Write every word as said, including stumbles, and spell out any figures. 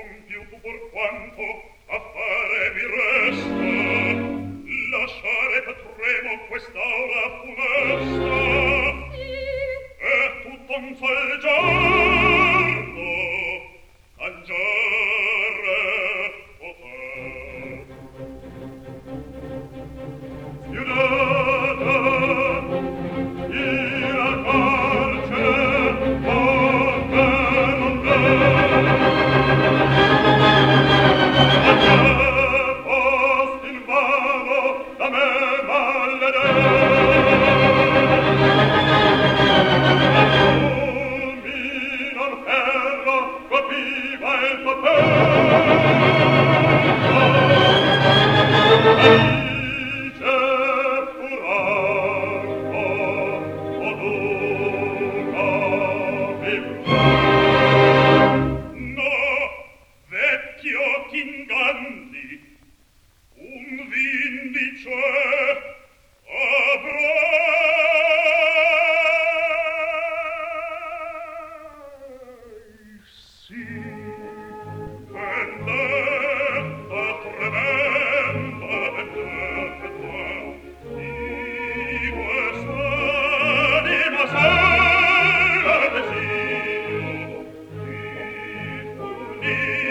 compiuto por quanto affare mi resta, lasciare potremo quest'aura funesta, e tutto un sol giorno cangiare poter. Schiudete il carcere, poche non post in vano da me mi non erro, capiva il Alice Furarco, oduca vivrà. No, vecchio t'inganni, un vindice avrai. Sì, vendetta tremenda, vendetta di quest'anima sola desiderio di punire